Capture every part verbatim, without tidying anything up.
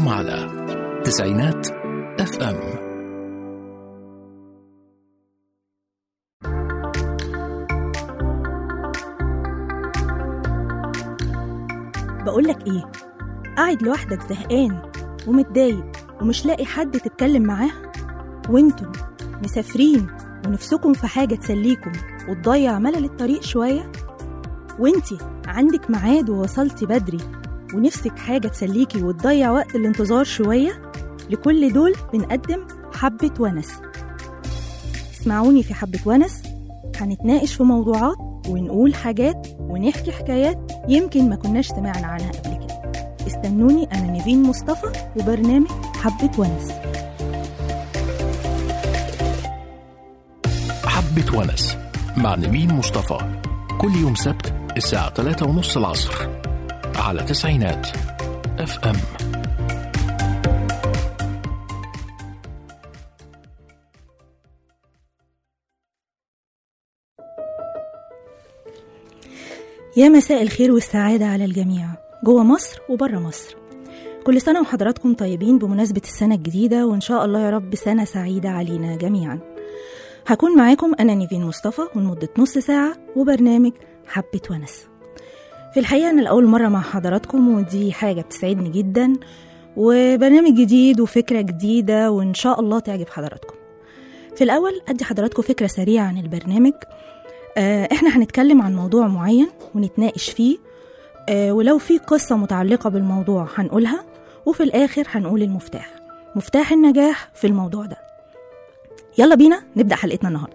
أنتم على تسعينات اف ام. بقولك ايه، قاعد لوحدك زهقان ومتضايق ومش لاقي حد تتكلم معاه، وانتم مسافرين ونفسكم في حاجة تسليكم وتضيع ملل الطريق شوية، وانتي عندك ميعاد ووصلتي بدري ونفسك حاجة تسليكي وتضيع وقت الانتظار شوية. لكل دول بنقدم حبة ونس. اسمعوني في حبة ونس، هنتناقش في موضوعات ونقول حاجات ونحكي حكايات يمكن ما كناش سمعنا عنها قبل كده. استنوني، أنا نيفين مصطفى وبرنامج حبة ونس. حبة ونس مع نيفين مصطفى كل يوم سبت الساعة ثلاثة ونص العصر على تسعينات اف ام. يا مساء الخير والسعادة على الجميع جوه مصر وبره مصر. كل سنة وحضراتكم طيبين بمناسبة السنة الجديدة، وإن شاء الله يا رب سنة سعيدة علينا جميعا. هكون معاكم أنا نيفين مصطفى ولمدة نص ساعة وبرنامج حبة ونس. في الحقيقة أنا لأول مرة مع حضراتكم، ودي حاجة بتسعدني جدا، وبرنامج جديد وفكرة جديدة وإن شاء الله تعجب حضراتكم. في الأول أدي حضراتكم فكرة سريعة عن البرنامج. آه إحنا هنتكلم عن موضوع معين ونتناقش فيه، آه ولو في قصة متعلقة بالموضوع هنقولها، وفي الآخر هنقول المفتاح مفتاح النجاح في الموضوع ده. يلا بينا نبدأ حلقتنا النهاردة.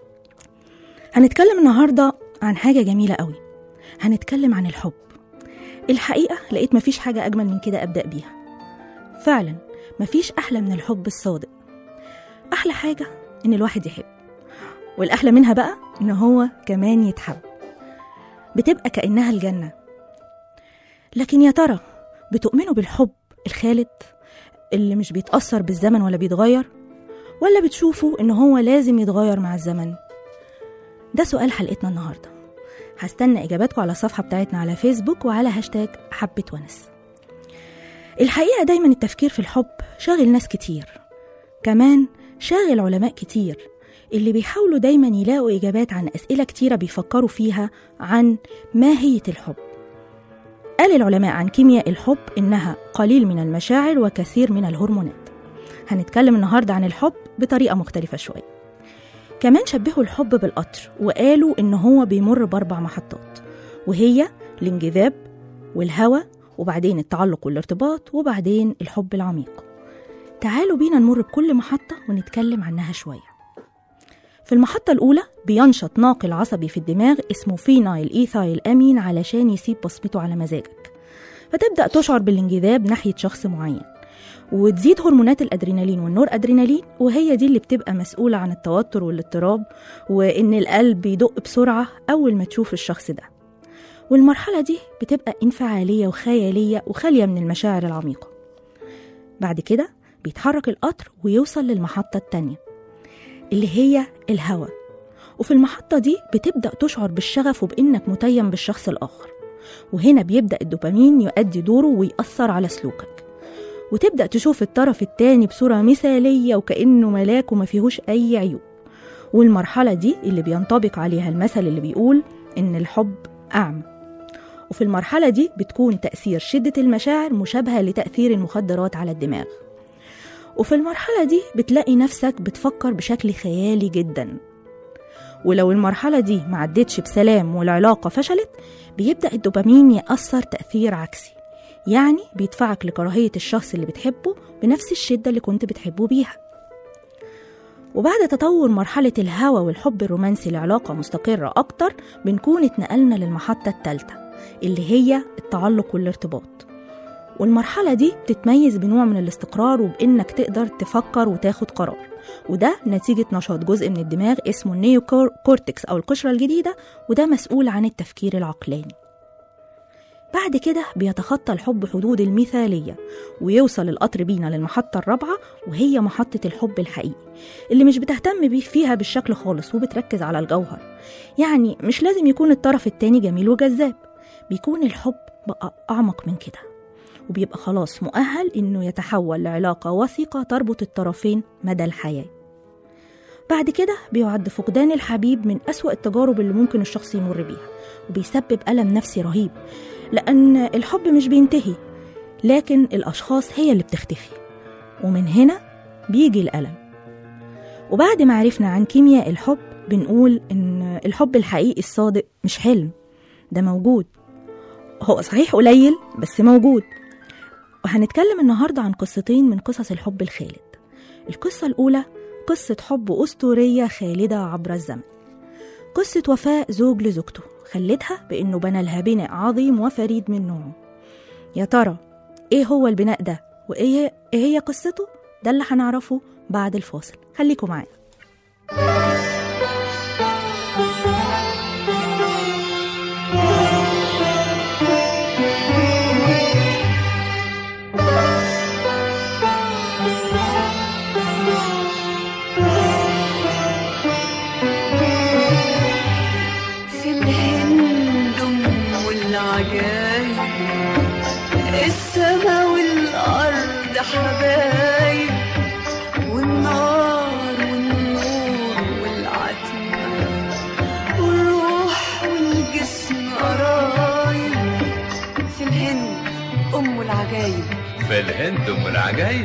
هنتكلم النهاردة عن حاجة جميلة قوي، هنتكلم عن الحب. الحقيقة لقيت مفيش حاجة أجمل من كده أبدأ بيها. فعلا مفيش أحلى من الحب الصادق. أحلى حاجة إن الواحد يحب، والأحلى منها بقى إن هو كمان يتحب، بتبقى كأنها الجنة. لكن يا ترى بتؤمنوا بالحب الخالد اللي مش بيتأثر بالزمن ولا بيتغير، ولا بتشوفوا إن هو لازم يتغير مع الزمن؟ ده سؤال حلقتنا النهاردة. هستنى إجاباتكم على الصفحة بتاعتنا على فيسبوك وعلى هاشتاج حبة ونس. الحقيقة دايما التفكير في الحب شاغل ناس كتير، كمان شاغل علماء كتير اللي بيحاولوا دايما يلاقوا إجابات عن أسئلة كتيرة بيفكروا فيها عن ماهية الحب. قال العلماء عن كيمياء الحب إنها قليل من المشاعر وكثير من الهرمونات. هنتكلم النهاردة عن الحب بطريقة مختلفة شوية. كمان شبهوا الحب بالقطر وقالوا إن هو بيمر بأربع محطات، وهي الانجذاب والهوى وبعدين التعلق والارتباط وبعدين الحب العميق. تعالوا بينا نمر بكل محطة ونتكلم عنها شوية. في المحطة الأولى بينشط ناقل عصبي في الدماغ اسمه فينايل إيثايل أمين علشان يسيب بصمته على مزاجك، فتبدأ تشعر بالانجذاب ناحية شخص معين، وتزيد هرمونات الأدرينالين والنور أدرينالين، وهي دي اللي بتبقى مسؤولة عن التوتر والاضطراب وإن القلب يدق بسرعة أول ما تشوف الشخص ده. والمرحلة دي بتبقى انفعالية وخيالية وخالية من المشاعر العميقة. بعد كده بيتحرك القطر ويوصل للمحطة التانية اللي هي الهوى، وفي المحطة دي بتبدأ تشعر بالشغف وبإنك متيم بالشخص الآخر، وهنا بيبدأ الدوبامين يؤدي دوره ويأثر على سلوكك، وتبدأ تشوف الطرف التاني بصورة مثالية وكأنه ملاك وما فيهوش أي عيوب. والمرحلة دي اللي بينطبق عليها المثل اللي بيقول إن الحب أعمى. وفي المرحلة دي بتكون تأثير شدة المشاعر مشابهة لتأثير المخدرات على الدماغ. وفي المرحلة دي بتلاقي نفسك بتفكر بشكل خيالي جدا. ولو المرحلة دي معدتش بسلام والعلاقة فشلت، بيبدأ الدوبامين يأثر تأثير عكسي، يعني بيدفعك لكراهية الشخص اللي بتحبه بنفس الشدة اللي كنت بتحبه بيها. وبعد تطور مرحلة الهوى والحب الرومانسي لعلاقة مستقرة أكتر، بنكون اتنقلنا للمحطة الثالثة اللي هي التعلق والارتباط. والمرحلة دي بتتميز بنوع من الاستقرار وبإنك تقدر تفكر وتاخد قرار، وده نتيجة نشاط جزء من الدماغ اسمه النيو كورتكس أو القشرة الجديدة، وده مسؤول عن التفكير العقلاني. بعد كده بيتخطى الحب حدود المثالية ويوصل القطر بينا للمحطة الرابعة، وهي محطة الحب الحقيقي اللي مش بتهتم بيه فيها بالشكل خالص وبتركز على الجوهر. يعني مش لازم يكون الطرف التاني جميل وجذاب، بيكون الحب بقى أعمق من كده، وبيبقى خلاص مؤهل إنه يتحول لعلاقة وثيقة تربط الطرفين مدى الحياة. بعد كده بيعد فقدان الحبيب من أسوأ التجارب اللي ممكن الشخص يمر بيها، وبيسبب ألم نفسي رهيب، لأن الحب مش بينتهي، لكن الأشخاص هي اللي بتختفي، ومن هنا بيجي الألم. وبعد ما عرفنا عن كيمياء الحب بنقول إن الحب الحقيقي الصادق مش حلم، ده موجود، هو صحيح قليل بس موجود. وهنتكلم النهاردة عن قصتين من قصص الحب الخالد. القصة الأولى قصة حب أسطورية خالدة عبر الزمن، قصة وفاء زوج لزوجته خلدها بأنه بنى لها بناء عظيم وفريد من نوعه. يا ترى إيه هو البناء ده وإيه هي قصته؟ ده اللي هنعرفه بعد الفاصل، خليكم معانا. السما والأرض حبايب، والنار والنور والعتمة، والروح والجسم قرايب. في الهند أم العجايب، في الهند أم العجايب.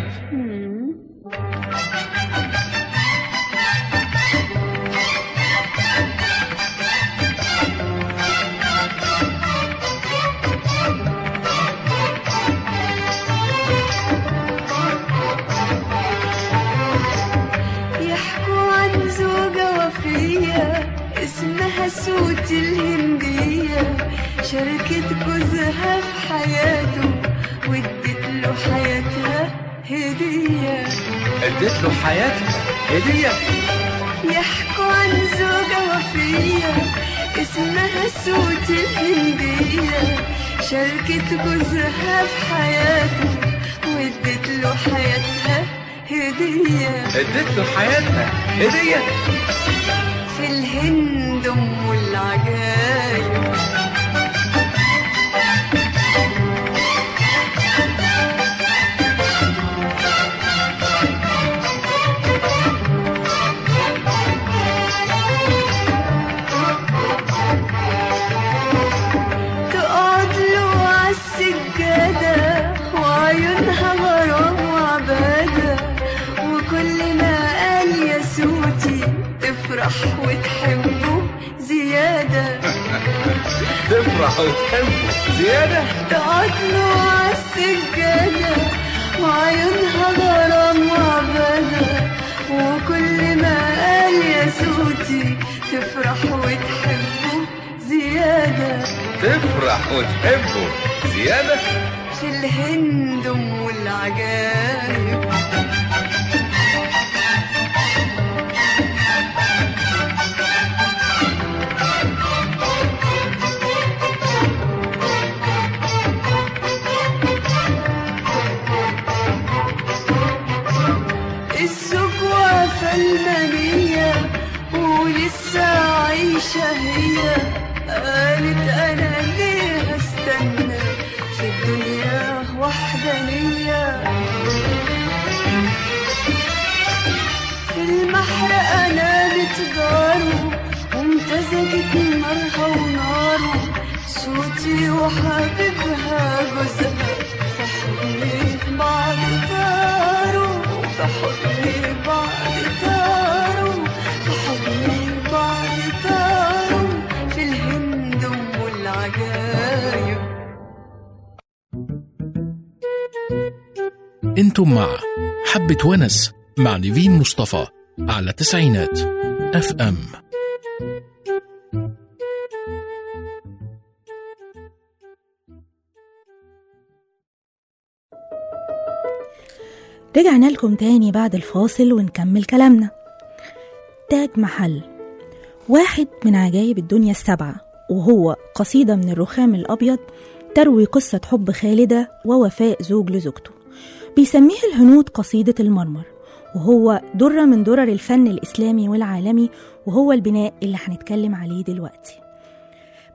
اسمها سوت الهندية، شاركت جوزها في حياته وادت له حياتها هدية. ادت له حياتها هدية. يحكوا عن زوجة وفية اسمها سوت الهندية، شاركت جوزها في حياته وادت له حياتها هدية. ادت له حياتها هدية. في الهند أم العجايب. تقعد له عالسجادة وعيونها غرام وعبادة، وكل ما قال يا سوتي تفرح وتحبه زيادة. تفرح وتحبه زيادة. تقعد له عالسجادة وعيونها غرام وعبادة، وكل ما قال يا سوتي تفرح وتحبه زيادة. تفرح وتحبه زيادة. في الهند أم العجايب. المنية ولسه عايشة هي، قالت أنا ليه استنى في الدنيا وحدانية. في المحرقة نامت جاره وامتزجت نارها وناره، صوتي وحبيبها جوزها في حضن بعض طاروا، في حضن بعض طاروا، في حضن بعض طاروا. في الهند أم العجايب. انتم مع حبة ونس مع نيفين مصطفى على تسعينات اف ام. رجعنا لكم تاني بعد الفاصل ونكمل كلامنا. تاج محل واحد من عجائب الدنيا السبعة، وهو قصيدة من الرخام الأبيض تروي قصة حب خالدة ووفاء زوج لزوجته. بيسميه الهنود قصيدة المرمر، وهو درة من درر الفن الإسلامي والعالمي، وهو البناء اللي هنتكلم عليه دلوقتي.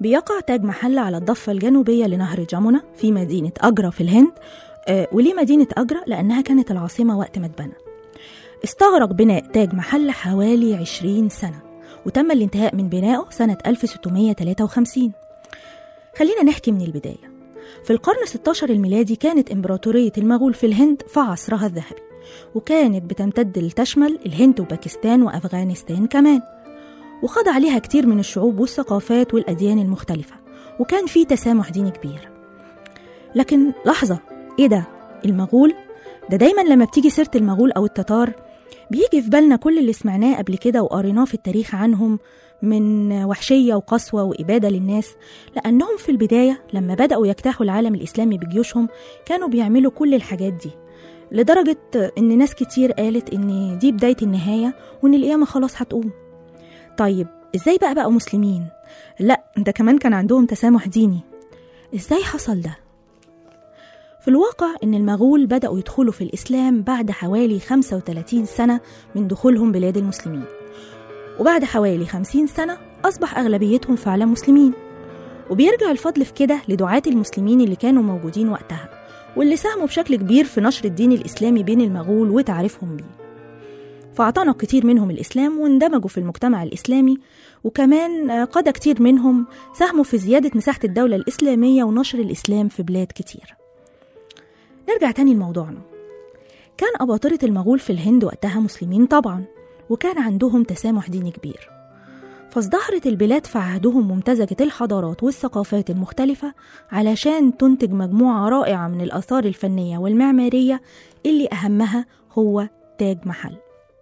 بيقع تاج محل على الضفة الجنوبية لنهر جمنة في مدينة أجرا في الهند. آه وليه مدينة أجرا؟ لأنها كانت العاصمة وقت ما اتبنى. استغرق بناء تاج محل حوالي عشرين سنة، وتم الانتهاء من بنائه سنة ألف وستمائة وثلاثة وخمسين. خلينا نحكي من البداية. في القرن الستة عشر الميلادي كانت إمبراطورية المغول في الهند في عصرها الذهبي، وكانت بتمتد لتشمل الهند وباكستان وأفغانستان كمان، وخضع عليها كتير من الشعوب والثقافات والأديان المختلفة، وكان في تسامح ديني كبير. لكن لحظة، إيه ده؟ المغول؟ ده دايما لما بتيجي سيرة المغول أو التتار بيجي في بالنا كل اللي سمعناه قبل كده وقريناه في التاريخ عنهم من وحشية وقسوة وإبادة للناس، لأنهم في البداية لما بدأوا يجتاحوا العالم الإسلامي بجيوشهم كانوا بيعملوا كل الحاجات دي، لدرجة إن ناس كتير قالت إن دي بداية النهاية وإن القيامة خلاص هتقوم. طيب إزاي بقى بقوا مسلمين؟ لا، ده كمان كان عندهم تسامح ديني. إزاي حصل ده؟ في الواقع إن المغول بدأوا يدخلوا في الإسلام بعد حوالي خمسة وثلاثين سنة من دخولهم بلاد المسلمين، وبعد حوالي خمسين سنة أصبح أغلبيتهم فعلا مسلمين. وبيرجع الفضل في كده لدعاة المسلمين اللي كانوا موجودين وقتها، واللي ساهموا بشكل كبير في نشر الدين الإسلامي بين المغول وتعريفهم بيه. فاعتنق كتير منهم الإسلام واندمجوا في المجتمع الإسلامي، وكمان قاد كتير منهم ساهموا في زيادة مساحة الدولة الإسلامية ونشر الإسلام في بلاد كتير. نرجع تاني لموضوعنا. كان أباطرة المغول في الهند وقتها مسلمين طبعا، وكان عندهم تسامح ديني كبير، فازدهرت البلاد في عهدهم ممتزجة الحضارات والثقافات المختلفة علشان تنتج مجموعة رائعة من الآثار الفنية والمعمارية اللي أهمها هو تاج محل.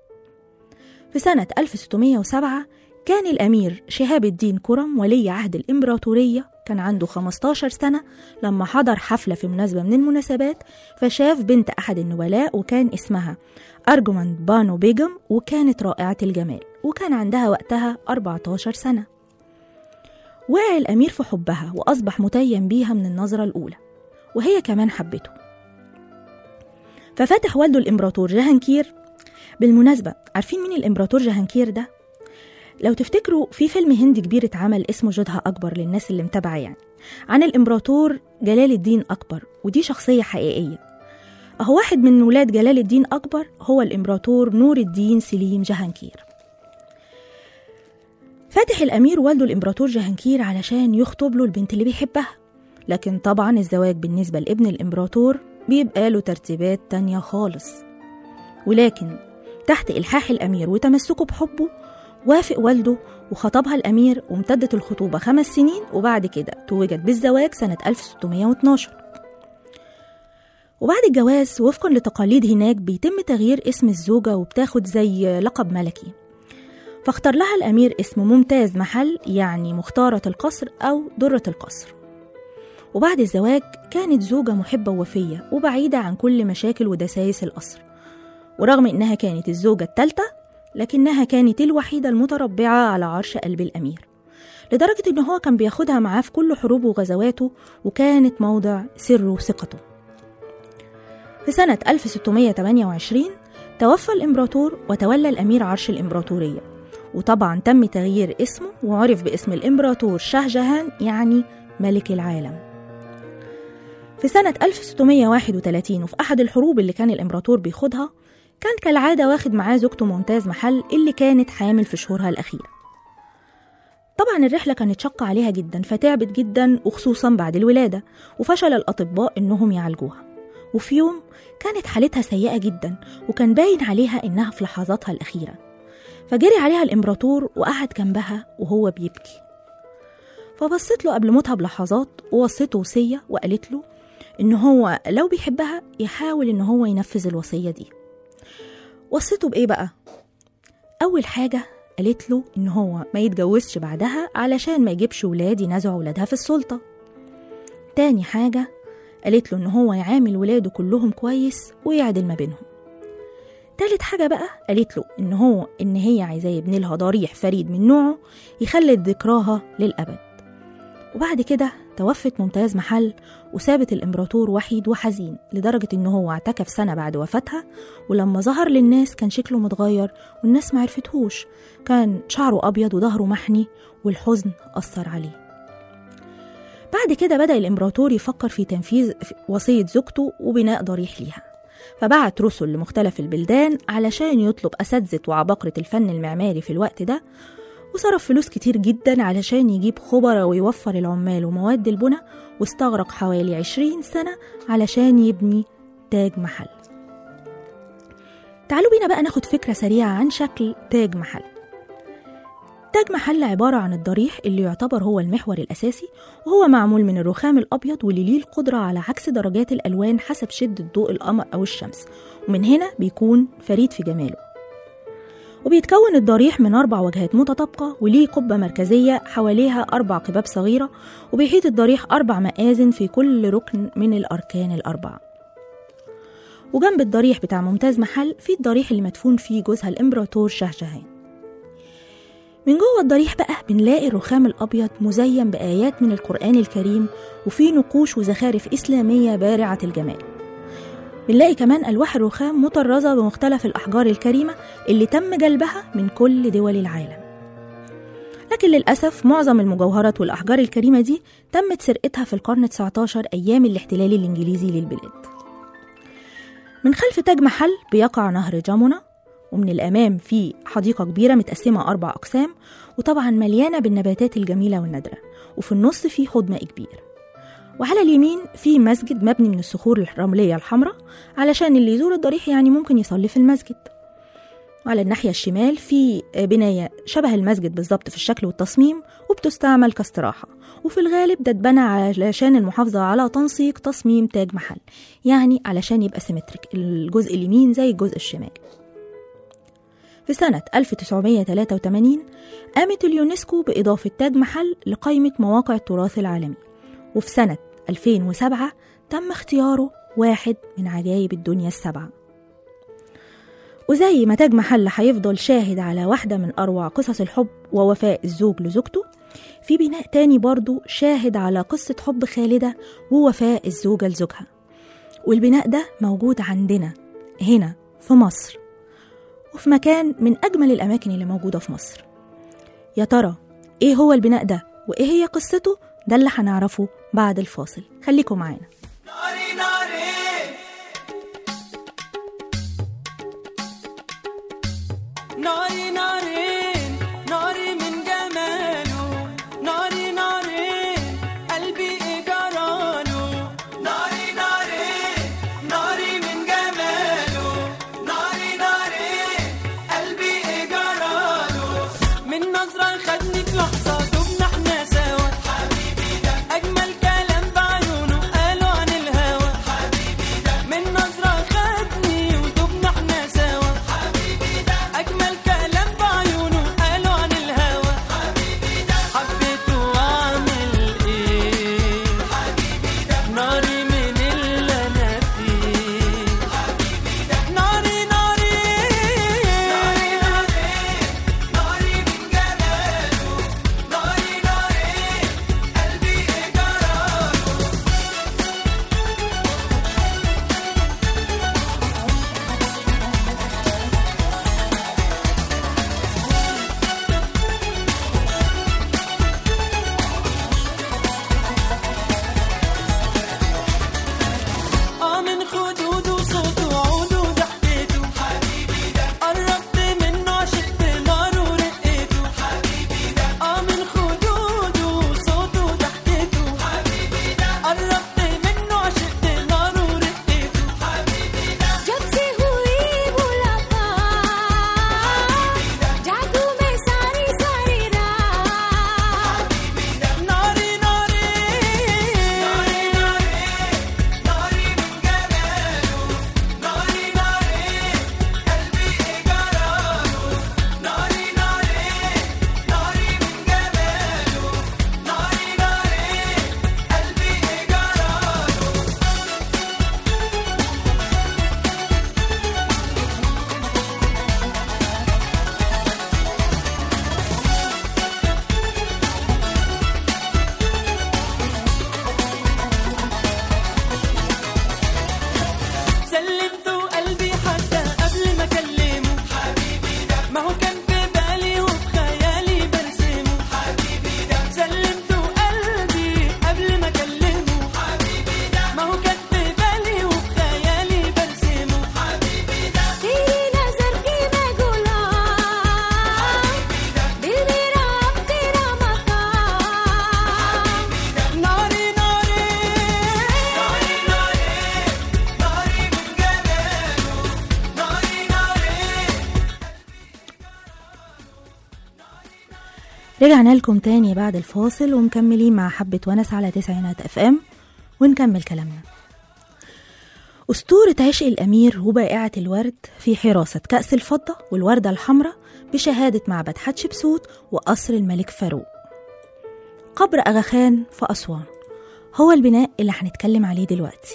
في سنة ألف وستمائة وسبعة كان الأمير شهاب الدين كرم ولي عهد الإمبراطورية، كان عنده خمسة عشر سنة لما حضر حفلة في مناسبة من المناسبات، فشاف بنت أحد النبلاء وكان اسمها أرجمند بانو بيجم، وكانت رائعة الجمال، وكان عندها وقتها أربعة عشر سنة. وقع الأمير في حبها وأصبح متيم بيها من النظرة الأولى، وهي كمان حبته. ففتح والده الإمبراطور جهانكير. بالمناسبة، عارفين مين الإمبراطور جهانكير ده؟ لو تفتكروا في فيلم هندي كبير اتعمل اسمه جودها أكبر للناس اللي متابعة يعني، عن الإمبراطور جلال الدين أكبر، ودي شخصية حقيقية. أهو واحد من ولاد جلال الدين أكبر هو الإمبراطور نور الدين سليم جهانكير. فاتح الأمير والده الإمبراطور جهانكير علشان يخطب له البنت اللي بيحبها، لكن طبعا الزواج بالنسبة لابن الإمبراطور بيبقى له ترتيبات تانية خالص. ولكن تحت إلحاح الأمير وتمسكه بحبه وافق والده وخطبها الأمير، وامتدت الخطوبة خمس سنين، وبعد كده توجت بالزواج سنة ألف وستمائة واثني عشر. وبعد الجواز وفقا لتقاليد هناك بيتم تغيير اسم الزوجة وبتاخد زي لقب ملكي، فاختار لها الأمير اسم ممتاز محل، يعني مختارة القصر أو درة القصر. وبعد الزواج كانت زوجة محبة ووفية وبعيدة عن كل مشاكل ودسايس القصر، ورغم إنها كانت الزوجة الثالثة لكنها كانت الوحيدة المتربعة على عرش قلب الأمير، لدرجة إنه هو كان بياخدها معاه في كل حروبه وغزواته، وكانت موضع سره وثقته. في سنة ألف وستمائة وثمانية وعشرين توفى الإمبراطور وتولى الأمير عرش الإمبراطورية، وطبعا تم تغيير اسمه وعرف باسم الإمبراطور شاه جهان، يعني ملك العالم. في سنة ألف وستمائة وواحد وثلاثين وفي أحد الحروب اللي كان الإمبراطور بيخوضها، كان كالعادة واخد معاه زوجته ممتاز محل اللي كانت حامل في شهورها الأخيرة. طبعا الرحلة كانت شاقة عليها جدا، فتعبت جدا وخصوصا بعد الولادة، وفشل الأطباء إنهم يعالجوها. وفي يوم كانت حالتها سيئة جدا، وكان باين عليها إنها في لحظاتها الأخيرة، فجري عليها الإمبراطور وقعد جنبها وهو بيبكي. فبصت له قبل موتها بلحظات ووصيته وصية، وقالت له إن هو لو بيحبها يحاول إن هو ينفذ الوصية دي. وصيته بإيه بقى؟ أول حاجة قالت له إن هو ما يتجوزش بعدها علشان ما يجيبش ولاد ينازعوا ولادها في السلطة. تاني حاجة قالت له إن هو يعامل ولاده كلهم كويس ويعدل ما بينهم. تالت حاجة بقى قالت له إن هو إن هي عايزاه يبني لها ضريح فريد من نوعه يخلد ذكراها للأبد. وبعد كده توفت ممتاز محل وسابت الإمبراطور وحيد وحزين، لدرجة إنه هو اعتكف سنة بعد وفاتها، ولما ظهر للناس كان شكله متغير والناس ما عرفتهوش، كان شعره أبيض وظهره محني والحزن أثر عليه. بعد كده بدأ الإمبراطور يفكر في تنفيذ وصية زوجته وبناء ضريح ليها، فبعت رسل لمختلف البلدان علشان يطلب أساتذة وعباقرة الفن المعماري في الوقت ده، وصرف فلوس كتير جدا علشان يجيب خبراء ويوفر العمال ومواد البناء، واستغرق حوالي عشرين سنة علشان يبني تاج محل. تعالوا بينا بقى ناخد فكرة سريعة عن شكل تاج محل. تاج محل عبارة عن الضريح اللي يعتبر هو المحور الأساسي، وهو معمول من الرخام الأبيض واللي ليه القدرة على عكس درجات الألوان حسب شدة ضوء القمر أو الشمس، ومن هنا بيكون فريد في جماله. وبيتكون الضريح من أربع وجهات متطابقة، وليه قبة مركزية حواليها أربع قباب صغيرة، وبيحيط الضريح أربع مآذن في كل ركن من الأركان الأربعة. وجنب الضريح بتاع ممتاز محل في الضريح اللي مدفون فيه جوزها الإمبراطور شاهجهان. من جوه الضريح بقى بنلاقي الرخام الأبيض مزين بآيات من القرآن الكريم، وفيه نقوش وزخارف إسلامية بارعة الجمال. بنلاقي كمان ألواح الرخام مطرزة بمختلف الأحجار الكريمة اللي تم جلبها من كل دول العالم. لكن للأسف معظم المجوهرات والأحجار الكريمة دي تمت سرقتها في القرن التاسع عشر أيام الاحتلال الإنجليزي للبلاد. من خلف تاج محل بيقع نهر جمنة، ومن الأمام في حديقة كبيرة متقسمة أربع أقسام، وطبعا مليانة بالنباتات الجميلة والنادرة، وفي النص في حوض ماء كبير. وعلى اليمين في مسجد مبني من الصخور الرملية الحمراء علشان اللي يزور الضريح يعني ممكن يصلي في المسجد. وعلى الناحية الشمال في بناية شبه المسجد بالظبط في الشكل والتصميم، وبتستعمل كاستراحة، وفي الغالب ده اتبنى علشان المحافظة على تنسيق تصميم تاج محل، يعني علشان يبقى سيمتريك، الجزء اليمين زي الجزء الشمال. في سنة ألف وتسعمائة وثلاثة وثمانين قامت اليونسكو بإضافة تاج محل لقائمة مواقع التراث العالمي، وفي سنة ألفين وسبعة تم اختياره واحد من عجائب الدنيا السبعة. وزي ما تاج محل هيفضل شاهد على واحدة من أروع قصص الحب ووفاء الزوج لزوجته، في بناء تاني برضو شاهد على قصة حب خالدة ووفاء الزوجة لزوجها، والبناء ده موجود عندنا هنا في مصر، وفي مكان من أجمل الأماكن اللي موجودة في مصر. يا ترى إيه هو البناء ده وإيه هي قصته؟ ده اللي هنعرفه بعد الفاصل، خليكم معانا. ناري ناري ناري ناري ناري من جماله، ناري ناري قلبي إجراله، ناري ناري ناري من جماله، ناري ناري قلبي إجراله، من نظرة خدني في لحظة دبنا احنا سوا، حبيبي ده أجمل كلام بعيونه قالوا رجعنا لكم تاني بعد الفاصل ومكملين مع حبة ونس على تسعينات اف ام، ونكمل كلامنا. أسطورة عشق الأمير وبائعة الورد في حراسة كأس الفضة والوردة الحمراء بشهادة معبد حتشبسوت وقصر الملك فاروق. قبر أغا خان في أسوان هو البناء اللي هنتكلم عليه دلوقتي.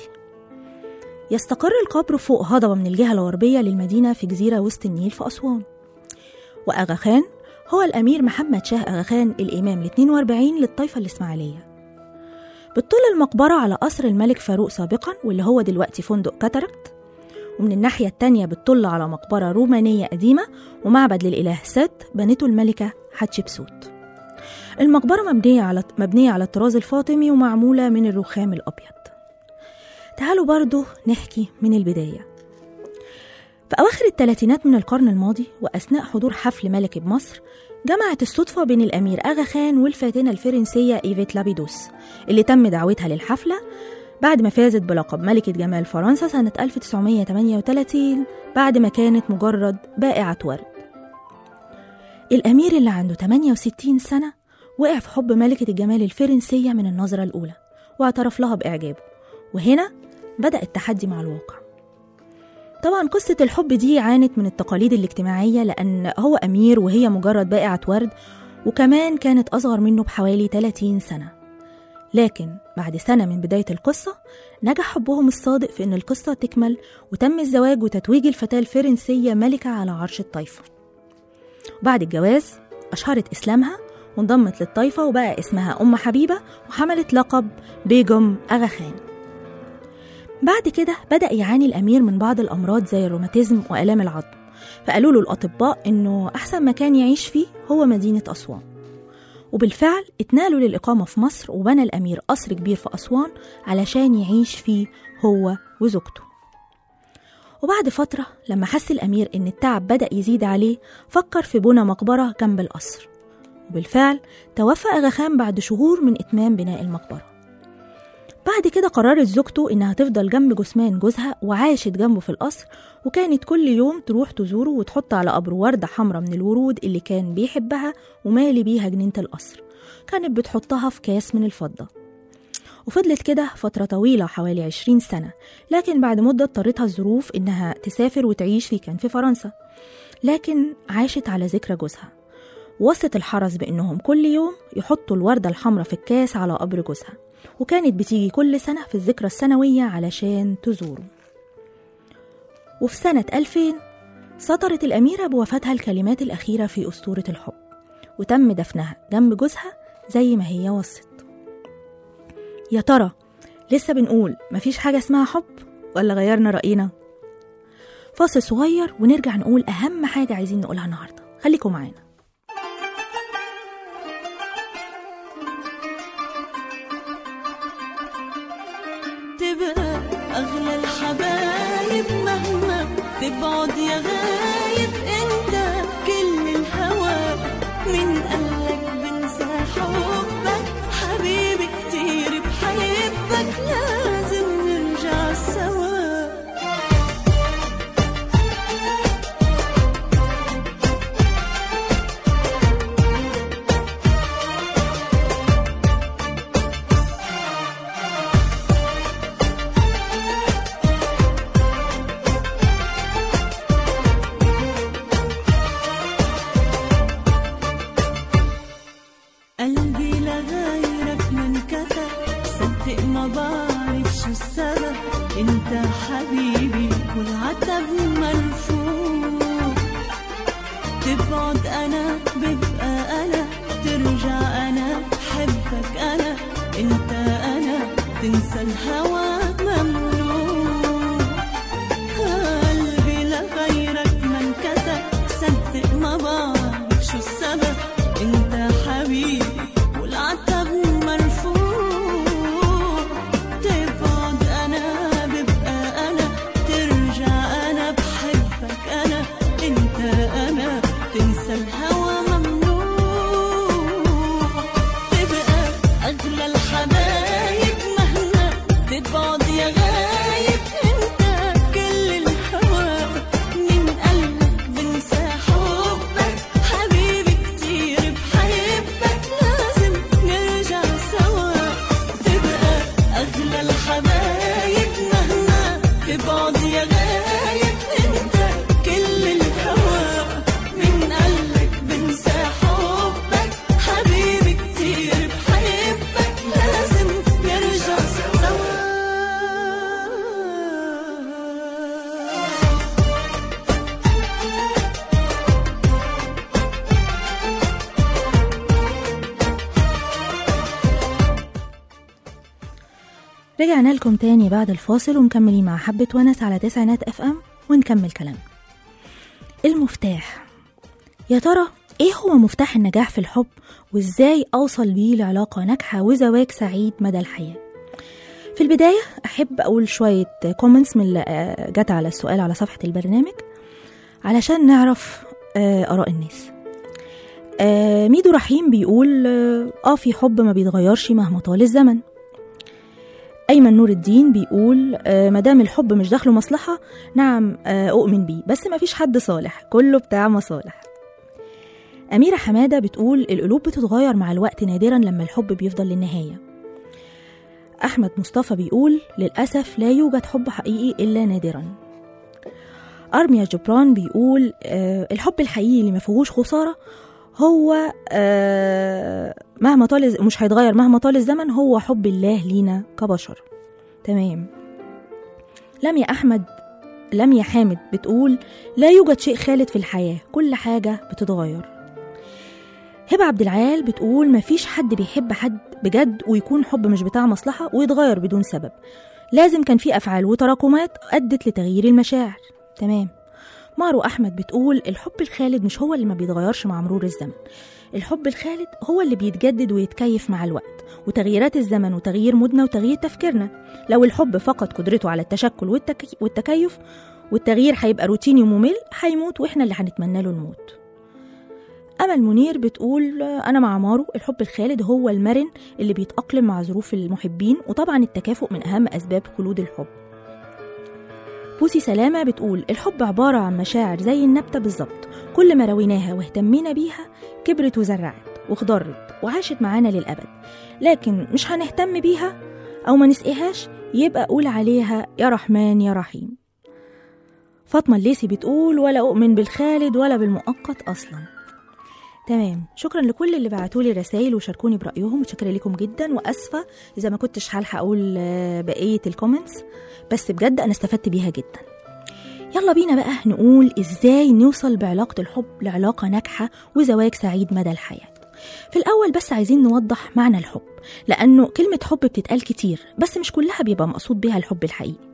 يستقر القبر فوق هضبة من الجهة الغربية للمدينة في جزيرة وسط النيل في أسوان. وأغا خان هو الأمير محمد شاه أغا خان الإمام الاثنين وأربعين للطائفة الإسماعيلية. بتطل المقبرة على قصر الملك فاروق سابقا واللي هو دلوقتي فندق كاتاراكت، ومن الناحية التانية بتطل على مقبرة رومانية قديمة ومعبد للإله ست بنته الملكة حتشبسوت. المقبرة مبنية على مبنية على الطراز الفاطمي ومعمولة من الرخام الأبيض. تعالوا برضو نحكي من البداية. في أواخر الثلاثينات من القرن الماضي وأثناء حضور حفل ملكي بمصر، جمعت الصدفة بين الأمير أغا خان والفاتنة الفرنسية إيفيت لابيدوس اللي تم دعوتها للحفلة بعد ما فازت بلقب ملكة جمال فرنسا سنة ألف وتسعمية وتمانية وتلاتين بعد ما كانت مجرد بائعة ورد. الأمير اللي عنده تمانية وستين سنة وقع في حب ملكة الجمال الفرنسية من النظرة الأولى واعترف لها بإعجابه، وهنا بدأ التحدي مع الواقع. طبعا قصة الحب دي عانت من التقاليد الاجتماعية لأن هو أمير وهي مجرد بائعة ورد، وكمان كانت أصغر منه بحوالي ثلاثين سنة. لكن بعد سنة من بداية القصة نجح حبهم الصادق في أن القصة تكمل وتم الزواج وتتويج الفتاة الفرنسية ملكة على عرش الطائفة. وبعد الجواز أشهرت إسلامها وانضمت للطائفة وبقى اسمها أم حبيبة وحملت لقب بيجم أغا خان. بعد كده بدأ يعاني الأمير من بعض الأمراض زي الروماتيزم وآلام العظم، فقالوا له الأطباء إنه أحسن مكان يعيش فيه هو مدينة أسوان. وبالفعل اتنقلوا للإقامة في مصر وبنى الأمير قصر كبير في أسوان علشان يعيش فيه هو وزوجته. وبعد فترة لما حس الأمير إن التعب بدأ يزيد عليه فكر في بناء مقبرة جنب القصر، وبالفعل توفى أغا خان بعد شهور من إتمام بناء المقبرة. بعد كده قررت زوجته إنها تفضل جنب جثمان جوزها وعاشت جنبه في القصر، وكانت كل يوم تروح تزوره وتحط على قبره وردة حمراء من الورود اللي كان بيحبها ومالي بيها جنينة القصر. كانت بتحطها في كاس من الفضة. وفضلت كده فترة طويلة حوالي عشرين سنة، لكن بعد مدة اضطرتها الظروف إنها تسافر وتعيش في كان في فرنسا، لكن عاشت على ذكرى جوزها. وصت الحرس بإنهم كل يوم يحطوا الوردة الحمراء في الكاس على قبر جوزها، وكانت بتيجي كل سنة في الذكرى السنوية علشان تزوره. وفي سنة ألفين سطرت الأميرة بوفاتها الكلمات الأخيرة في أسطورة الحب، وتم دفنها جنب جوزها زي ما هي وصت. يا ترى لسه بنقول مفيش حاجة اسمها حب ولا غيرنا رأينا؟ فاصل صغير ونرجع نقول أهم حاجة عايزين نقولها النهاردة. خليكم معانا. تبقى أغلى الحبايب مهما تبعد يا غايب، انت كل الهوى من قلك بنسى حبك، حبيبي كتير بحبك لازم نرجع سوا. قلبي لغيرك من كتب، صدق ما بعرف شو السبب، انت حبيبي والعتب مرفوع. تبعد انا ببقى انا، ترجع انا حبك انا، انت انا تنسى الهوى ممنوع. قلبي لغيرك من كتب، صدق ما بعرف شو السبب، انت حبيبي والعتب مرفوع. تبعد انا ببقى انا، ترجع انا بحبك انا، انت انا تنسى الهوى ممنوع. تبقى اغلى الحبايب مهما تبعد يا غايب، انت كل الهوى من قلبك بنسى حبك، حبيبي كتير بحبك رجعنا لكم تاني بعد الفاصل ومكملين مع حبة ونس على تسعينات اف ام ونكمل كلام. المفتاح، يا ترى ايه هو مفتاح النجاح في الحب وازاي اوصل بيه لعلاقة ناجحة وزواج سعيد مدى الحياة؟ في البداية احب اقول شوية كومنتس من اللي جت على السؤال على صفحة البرنامج علشان نعرف اراء الناس. ميدو رحيم بيقول اه في حب ما بيتغيرش مهما طال الزمن. أيمن نور الدين بيقول آه مدام الحب مش داخله مصلحة نعم آه أؤمن بيه، بس ما فيش حد صالح، كله بتاع مصالح. أميرة حمادة بتقول القلوب بتتغير مع الوقت نادرا لما الحب بيفضل للنهاية. أحمد مصطفى بيقول للأسف لا يوجد حب حقيقي إلا نادرا. أرميا جبران بيقول آه الحب الحقيقي اللي ما فيهوش خسارة هو آه مهما طال مش هيتغير مهما طال الزمن، هو حب الله لينا كبشر. تمام. لميا أحمد لميا حامد بتقول لا يوجد شيء خالد في الحياة، كل حاجة بتتغير. هبة عبد العال بتقول مفيش حد بيحب حد بجد ويكون حب مش بتاع مصلحة ويتغير بدون سبب، لازم كان في أفعال وتراكمات أدت لتغيير المشاعر. تمام. مارو أحمد بتقول الحب الخالد مش هو اللي ما بيتغيرش مع مرور الزمن، الحب الخالد هو اللي بيتجدد ويتكيف مع الوقت وتغييرات الزمن وتغيير مودنا وتغيير تفكيرنا. لو الحب فقد قدرته على التشكل والتك... والتكيف والتغيير هيبقى روتيني وممل، هيموت واحنا اللي هنتمنى له الموت. أمل منير بتقول أنا مع مارو، الحب الخالد هو المرن اللي بيتأقلم مع ظروف المحبين، وطبعا التكافؤ من أهم أسباب خلود الحب. بوسي سلامة بتقول الحب عبارة عن مشاعر زي النبتة بالظبط، كل ما رويناها واهتمينا بيها كبرت وزرعت وخضرت وعاشت معانا للأبد، لكن مش هنهتم بيها أو ما نسقيهاش يبقى قول عليها يا رحمن يا رحيم. فاطمة الليسي بتقول ولا أؤمن بالخالد ولا بالمؤقت أصلا. تمام. شكرا لكل اللي بعتولي رسائل وشاركوني برأيهم، وشكرا لكم جدا، وأسفة إذا ما كنتش هلحق أقول بقية الكومنتس، بس بجد أنا استفدت بيها جدا. يلا بينا بقى نقول إزاي نوصل بعلاقة الحب لعلاقة ناجحة وزواج سعيد مدى الحياة. في الأول بس عايزين نوضح معنى الحب، لأنه كلمة حب بتتقال كتير بس مش كلها بيبقى مقصود بيها الحب الحقيقي.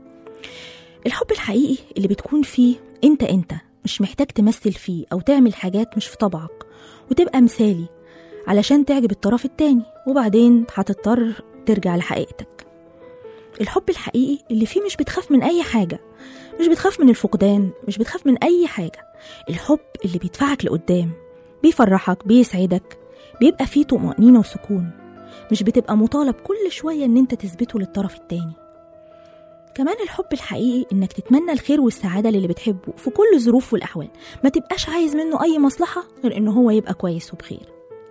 الحب الحقيقي اللي بتكون فيه أنت أنت مش محتاج تمثل فيه أو تعمل حاجات مش في طبعك وتبقى مثالي علشان تعجب الطرف التاني، وبعدين هتضطر ترجع لحقيقتك. الحب الحقيقي اللي فيه مش بتخاف من أي حاجة، مش بتخاف من الفقدان، مش بتخاف من أي حاجة. الحب اللي بيدفعك لقدام، بيفرحك، بيسعدك، بيبقى فيه طمأنينة وسكون، مش بتبقى مطالب كل شوية ان انت تثبته للطرف التاني. كمان الحب الحقيقي انك تتمنى الخير والسعادة للي بتحبه في كل الظروف والأحوال، ما تبقاش عايز منه أي مصلحة غير انه هو يبقى كويس وبخير.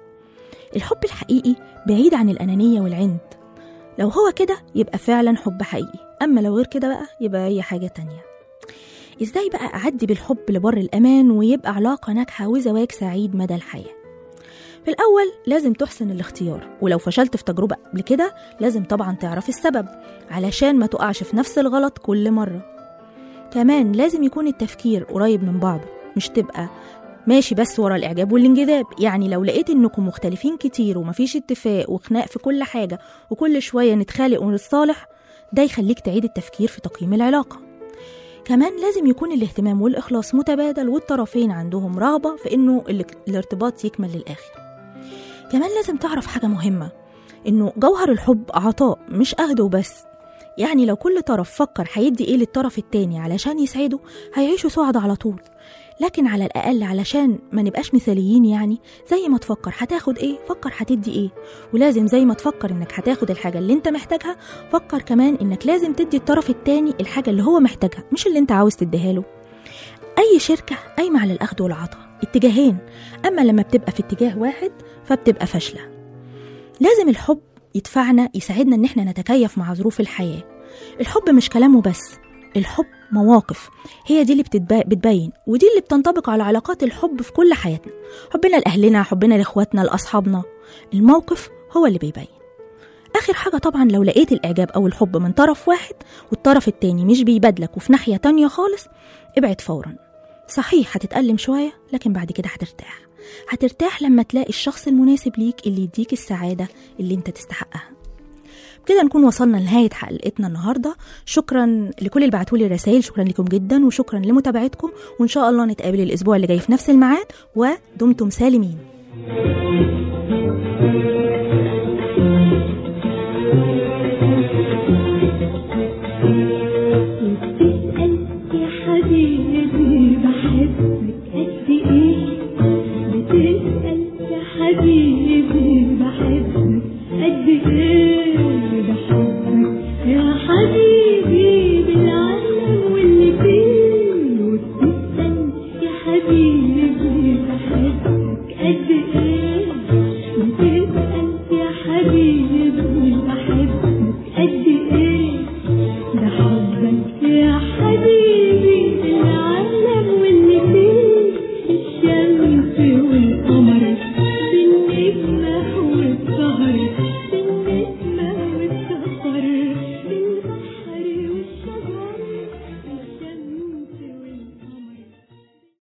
الحب الحقيقي بعيد عن الأنانية والعند، لو هو كده يبقى فعلا حب حقيقي، أما لو غير كده بقى يبقى أي حاجة تانية. إزاي بقى أعدي بالحب لبر الأمان ويبقى علاقة ناجحة وزواج سعيد مدى الحياة؟ في الأول لازم تحسن الاختيار، ولو فشلت في تجربة قبل كده لازم طبعا تعرف السبب علشان ما تقعش في نفس الغلط كل مرة. كمان لازم يكون التفكير قريب من بعضه، مش تبقى ماشي بس ورا الإعجاب والانجذاب. يعني لو لقيت إنكم مختلفين كتير ومفيش اتفاق وخناق في كل حاجة وكل شوية نتخالق ونتصالح، ده يخليك تعيد التفكير في تقييم العلاقة. كمان لازم يكون الاهتمام والإخلاص متبادل والطرفين عندهم رغبة في إنه الارتباط يكمل للآخر. كمان لازم تعرف حاجة مهمة، إنه جوهر الحب عطاء مش أخده بس. يعني لو كل طرف فكر هيدي إيه للطرف التاني علشان يسعده هيعيشوا سعداء على طول. لكن على الأقل علشان ما نبقاش مثاليين، يعني زي ما تفكر هتاخد إيه فكر هتدي إيه، ولازم زي ما تفكر إنك هتاخد الحاجة اللي أنت محتاجها فكر كمان إنك لازم تدي الطرف التاني الحاجة اللي هو محتاجها مش اللي أنت عاوز تديها له. أي شركة قايمة على الأخذ والعطاء اتجاهين، أما لما بتبقى في اتجاه واحد فبتبقى فاشلة. لازم الحب يدفعنا يساعدنا إن احنا نتكيف مع ظروف الحياة. الحب مش كلامه بس، الحب مواقف، هي دي اللي بتبين ودي اللي بتنطبق على علاقات الحب في كل حياتنا. حبنا لأهلنا، حبنا لإخواتنا، لأصحابنا، الموقف هو اللي بيبين. آخر حاجة طبعا لو لقيت الإعجاب أو الحب من طرف واحد والطرف التاني مش بيبادلك وفي ناحية تانية خالص، ابعد فورا. صحيح هتتألم شوية لكن بعد كده هترتاح. هترتاح لما تلاقي الشخص المناسب ليك اللي يديك السعادة اللي انت تستحقها. كده نكون وصلنا لنهاية حلقتنا النهاردة. شكرا لكل اللي بعتولي رسائل، شكرا لكم جدا وشكرا لمتابعتكم، وإن شاء الله نتقابل الأسبوع اللي جاي في نفس الميعاد، ودمتم سالمين. حبيبي بحبك قد ايه، بتسأل يا حبيبي بحبك قد ايه، بحبك يا حبيبي